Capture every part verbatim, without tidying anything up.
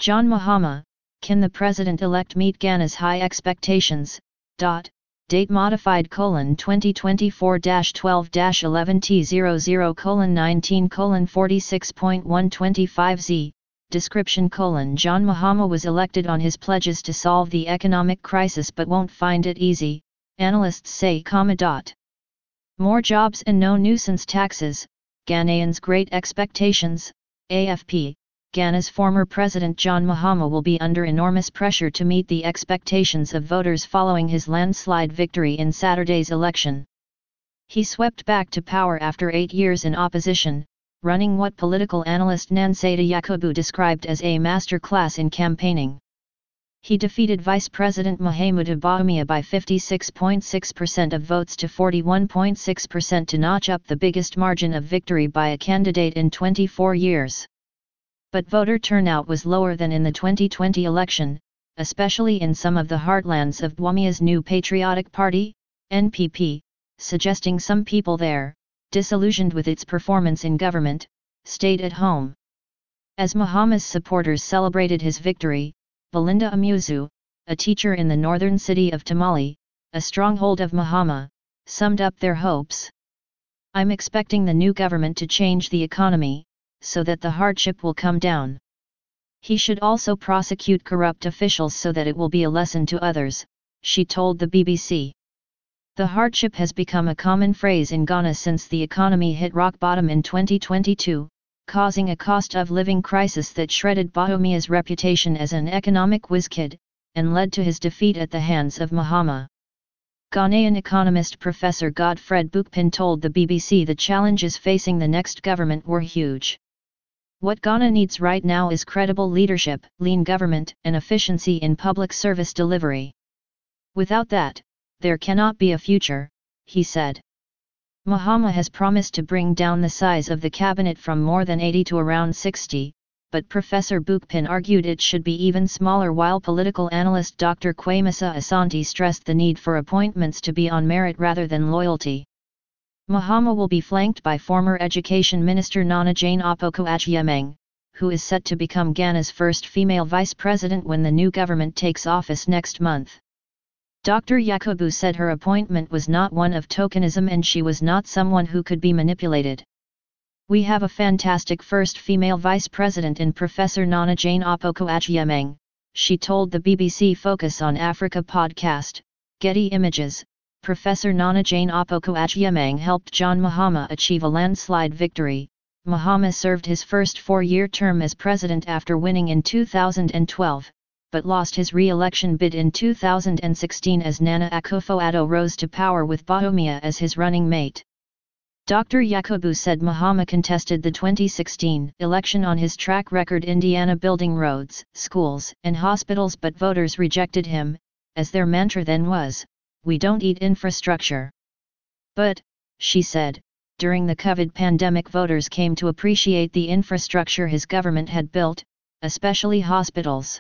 John Mahama, can the president-elect meet Ghana's high expectations? Dot, date modified colon twenty twenty-four dash twelve dash eleven T zero zero colon nineteen colon forty-six point one twenty-five Z, description colon John Mahama was elected on his pledges to solve the economic crisis but won't find it easy, analysts say. Dot. More jobs and no nuisance taxes, Ghanaians' great expectations, A F P. Ghana's former president John Mahama will be under enormous pressure to meet the expectations of voters following his landslide victory in Saturday's election. He swept back to power after eight years in opposition, running what political analyst Nanseta Yakubu described as a masterclass in campaigning. He defeated Vice President Mahamudu Bawumia by fifty-six point six percent of votes to forty-one point six percent to notch up the biggest margin of victory by a candidate in twenty-four years. But voter turnout was lower than in the twenty twenty election, especially in some of the heartlands of Bawumia's New Patriotic Party, N P P, suggesting some people there, disillusioned with its performance in government, stayed at home. As Mahama's supporters celebrated his victory, Belinda Amuzu, a teacher in the northern city of Tamale, a stronghold of Mahama, summed up their hopes. "I'm expecting the new government to change the economy, so that the hardship will come down. He should also prosecute corrupt officials so that it will be a lesson to others," she told the B B C. The hardship has become a common phrase in Ghana since the economy hit rock bottom in twenty twenty-two, causing a cost of living crisis that shredded Bawumia's reputation as an economic whiz-kid, and led to his defeat at the hands of Mahama. Ghanaian economist Professor Godfred Boukpin told the B B C the challenges facing the next government were huge. "What Ghana needs right now is credible leadership, lean government, and efficiency in public service delivery. Without that, there cannot be a future," he said. Mahama has promised to bring down the size of the cabinet from more than eighty to around sixty, but Professor Boukpin argued it should be even smaller, while political analyst Doctor Kwamasa Asante stressed the need for appointments to be on merit rather than loyalty. Mahama will be flanked by former Education Minister Nana Jane Opoku-Agyemang, who is set to become Ghana's first female vice president when the new government takes office next month. Doctor Yakubu said her appointment was not one of tokenism and she was not someone who could be manipulated. "We have a fantastic first female vice president in Professor Nana Jane Opoku-Agyemang," she told the B B C Focus on Africa podcast, Getty Images. Professor Nana Jane Opoku-Agyemang helped John Mahama achieve a landslide victory. Mahama served his first four-year term as president after winning in two thousand twelve, but lost his re-election bid in two thousand sixteen as Nana Akufo-Addo rose to power with Bawumia as his running mate. Doctor Yakubu said Mahama contested the twenty sixteen election on his track record Indiana building roads, schools, and hospitals, but voters rejected him, as their mantra then was, "We don't eat infrastructure." But, she said, during the COVID pandemic voters came to appreciate the infrastructure his government had built, especially hospitals.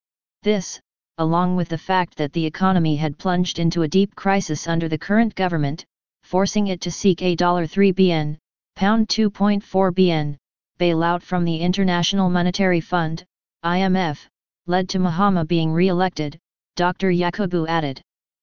This, along with the fact that the economy had plunged into a deep crisis under the current government, forcing it to seek a three billion pound two point four billion bailout from the International Monetary Fund, I M F, led to Mahama being re-elected, Doctor Yakubu added.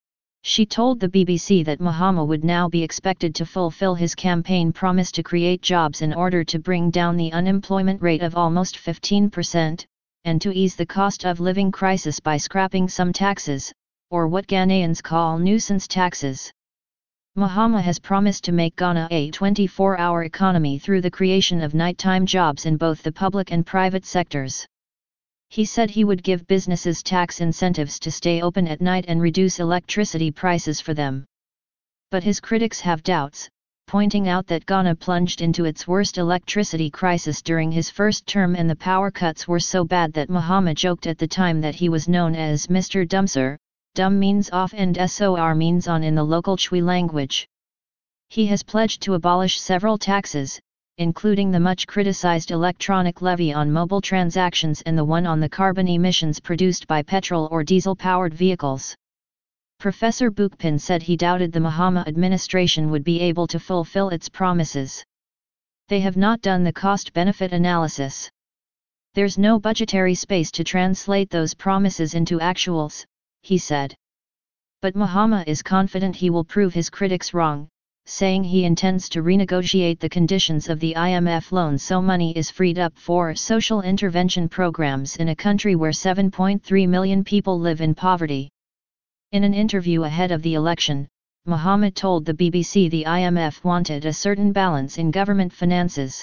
She told the B B C that Mahama would now be expected to fulfill his campaign promise to create jobs in order to bring down the unemployment rate of almost fifteen percent, and to ease the cost of living crisis by scrapping some taxes, or what Ghanaians call nuisance taxes. Mahama has promised to make Ghana a twenty-four hour economy through the creation of nighttime jobs in both the public and private sectors. He said he would give businesses tax incentives to stay open at night and reduce electricity prices for them. But his critics have doubts, pointing out that Ghana plunged into its worst electricity crisis during his first term and the power cuts were so bad that Mahama joked at the time that he was known as Mister Dumsor. Dum means off and sor means on in the local Chui language. He has pledged to abolish several taxes, including the much criticized electronic levy on mobile transactions and the one on the carbon emissions produced by petrol or diesel-powered vehicles. Professor Boukpin said he doubted the Mahama administration would be able to fulfill its promises. They have not done the cost-benefit analysis. There's no budgetary space to translate those promises into actuals, he said. But Mahama is confident he will prove his critics wrong, saying he intends to renegotiate the conditions of the I M F loan so money is freed up for social intervention programs in a country where seven point three million people live in poverty. In an interview ahead of the election, Mahama told the B B C the I M F wanted a certain balance in government finances.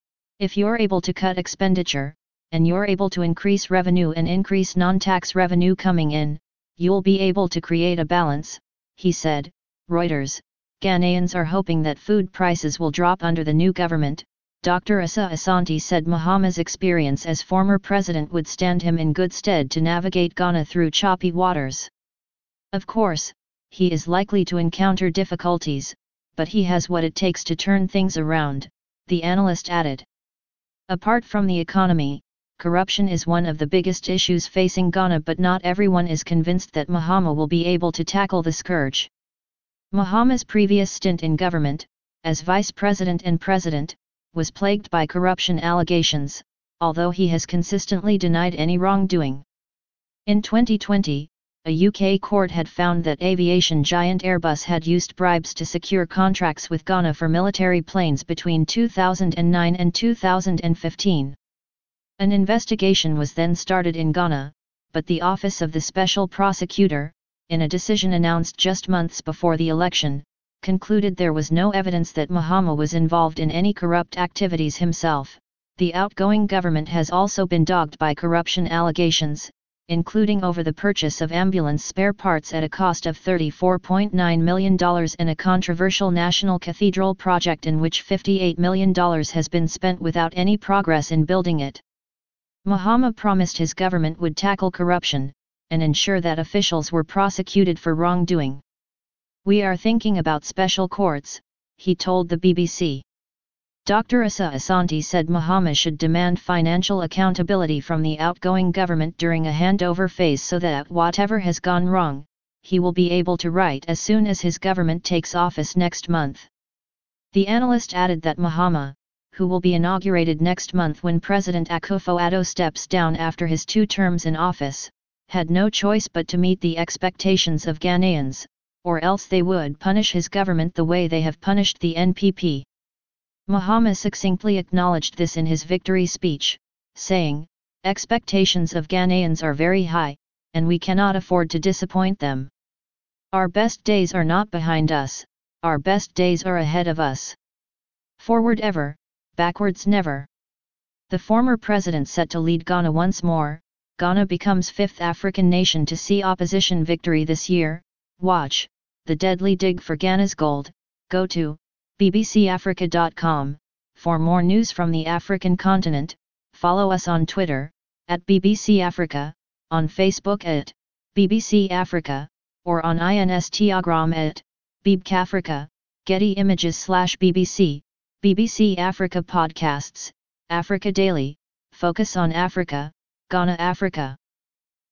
If you're able to cut expenditure, and you're able to increase revenue and increase non-tax revenue coming in, you'll be able to create a balance, he said. Reuters. Ghanaians are hoping that food prices will drop under the new government. Doctor Asa Asante said Mahama's experience as former president would stand him in good stead to navigate Ghana through choppy waters. Of course, he is likely to encounter difficulties, but he has what it takes to turn things around, the analyst added. Apart from the economy, corruption is one of the biggest issues facing Ghana, but not everyone is convinced that Mahama will be able to tackle the scourge. Mahama's previous stint in government, as vice president and president, was plagued by corruption allegations, although he has consistently denied any wrongdoing. In twenty twenty, a U K court had found that aviation giant Airbus had used bribes to secure contracts with Ghana for military planes between two thousand nine and two thousand fifteen. An investigation was then started in Ghana, but the Office of the Special Prosecutor, in a decision announced just months before the election, concluded there was no evidence that Mahama was involved in any corrupt activities himself. The outgoing government has also been dogged by corruption allegations, including over the purchase of ambulance spare parts at a cost of thirty-four point nine million dollars and a controversial National Cathedral project in which fifty-eight million dollars has been spent without any progress in building it. Mahama promised his government would tackle corruption, and ensure that officials were prosecuted for wrongdoing. We are thinking about special courts, he told the B B C. Doctor Asa Asante said Mahama should demand financial accountability from the outgoing government during a handover phase so that whatever has gone wrong, he will be able to right as soon as his government takes office next month. The analyst added that Mahama, who will be inaugurated next month when President Akufo-Addo steps down after his two terms in office, had no choice but to meet the expectations of Ghanaians, or else they would punish his government the way they have punished the N P P. Mahama succinctly acknowledged this in his victory speech, saying, "Expectations of Ghanaians are very high, and we cannot afford to disappoint them. Our best days are not behind us, our best days are ahead of us. Forward ever, backwards never." The former president set to lead Ghana once more. Ghana becomes fifth African nation to see opposition victory this year. Watch The Deadly Dig for Ghana's Gold. Go to b b c africa dot com. For more news from the African continent, follow us on Twitter, at B B C Africa, on Facebook at B B C Africa, or on Instagram at BeebCAfrica, Getty Images slash BBC, B B C Africa Podcasts, Africa Daily, Focus on Africa, Ghana Africa.